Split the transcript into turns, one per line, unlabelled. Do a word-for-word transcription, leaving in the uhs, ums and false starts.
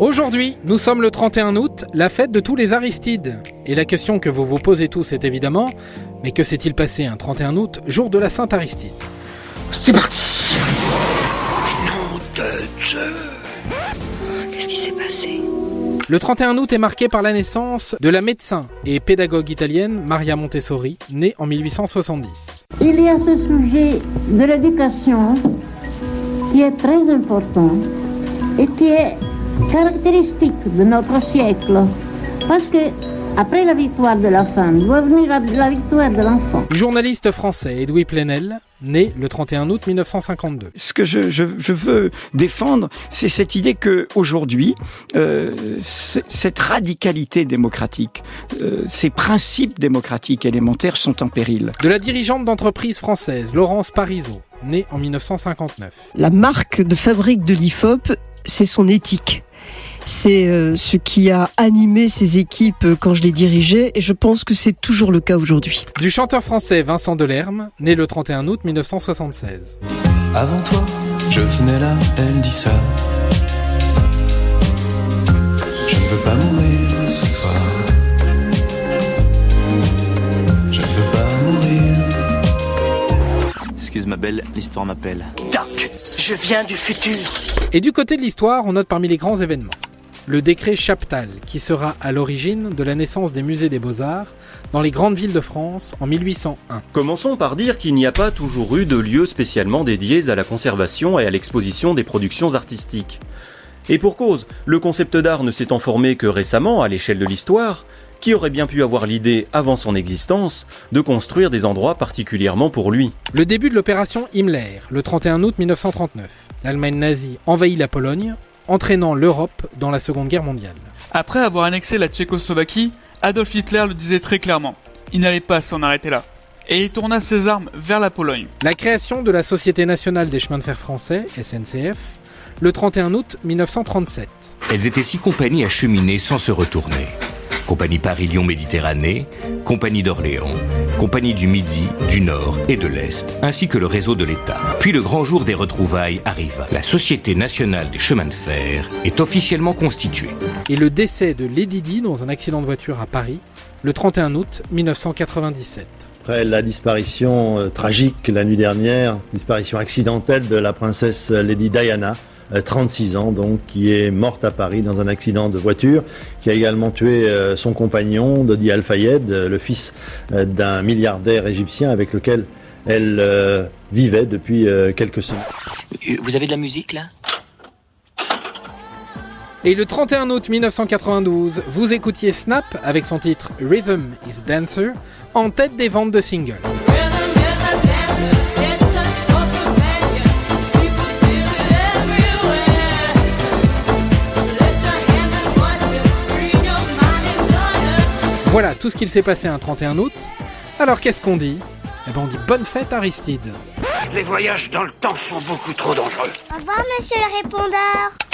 Aujourd'hui, nous sommes le trente et un août, la fête de tous les Aristides. Et la question que vous vous posez tous est évidemment, mais que s'est-il passé un trente et un août, jour de la Sainte Aristide ?
C'est parti. Nom de Dieu.
Qu'est-ce qui s'est passé ?
Le trente et un août est marqué par la naissance de la médecin et pédagogue italienne Maria Montessori, née en mille huit cent soixante-dix.
Il y a ce sujet de l'éducation qui est très important et qui est caractéristique de notre siècle, parce que après la victoire de la femme, doit venir la, la victoire de l'enfant.
Journaliste français Edoui Plenel, né le trente et un août mille neuf cent cinquante-deux.
Ce que je, je, je veux défendre, c'est cette idée que aujourd'hui, euh, cette radicalité démocratique, euh, ces principes démocratiques élémentaires sont en péril.
De la dirigeante d'entreprise française Laurence Parisot, née en mille neuf cent cinquante-neuf.
La marque de fabrique de l'I F O P, c'est son éthique. C'est euh, ce qui a animé ses équipes quand je les dirigeais, et je pense que c'est toujours le cas aujourd'hui.
Du chanteur français Vincent Delerme, né le trente et un août mille neuf cent soixante-seize.
Avant toi, je venais là, elle dit ça. Je ne veux pas mourir ce soir. Je ne veux pas mourir.
Excuse ma belle, l'histoire m'appelle.
Doc, je viens du futur.
Et du côté de l'histoire, on note parmi les grands événements le décret Chaptal, qui sera à l'origine de la naissance des musées des Beaux-Arts dans les grandes villes de France en mille huit cent un.
Commençons par dire qu'il n'y a pas toujours eu de lieu spécialement dédiés à la conservation et à l'exposition des productions artistiques. Et pour cause, le concept d'art ne s'étant formé que récemment à l'échelle de l'histoire, qui aurait bien pu avoir l'idée, avant son existence, de construire des endroits particulièrement pour lui.
Le début de l'opération Himmler, le trente et un août mille neuf cent trente-neuf. L'Allemagne nazie envahit la Pologne, entraînant l'Europe dans la Seconde Guerre mondiale.
Après avoir annexé la Tchécoslovaquie, Adolf Hitler le disait très clairement. Il n'allait pas s'en arrêter là. Et il tourna ses armes vers la Pologne.
La création de la Société nationale des chemins de fer français, S N C F, le trente et un août mille neuf cent trente-sept.
Elles étaient six compagnies à cheminer sans se retourner. Compagnie Paris-Lyon-Méditerranée, Compagnie d'Orléans, Compagnie du Midi, du Nord et de l'Est, ainsi que le réseau de l'État. Puis le grand jour des retrouvailles arriva. La Société nationale des chemins de fer est officiellement constituée.
Et le décès de Lady Di dans un accident de voiture à Paris, le trente et un août mille neuf cent quatre-vingt-dix-sept.
Après la disparition euh, tragique la nuit dernière, disparition accidentelle de la princesse Lady Diana, trente-six ans donc, qui est morte à Paris dans un accident de voiture, qui a également tué euh, son compagnon Dodi Al-Fayed, euh, le fils euh, d'un milliardaire égyptien avec lequel elle euh, vivait depuis euh, quelques semaines.
Vous avez de la musique là ?
Et le trente et un août mille neuf cent quatre-vingt-douze, vous écoutiez Snap avec son titre Rhythm is Dancer en tête des ventes de singles. Voilà tout ce qu'il s'est passé un trente et un août. Alors qu'est-ce qu'on dit ? Eh ben on dit bonne fête Aristide.
Les voyages dans le temps sont beaucoup trop dangereux.
Au revoir monsieur le répondeur.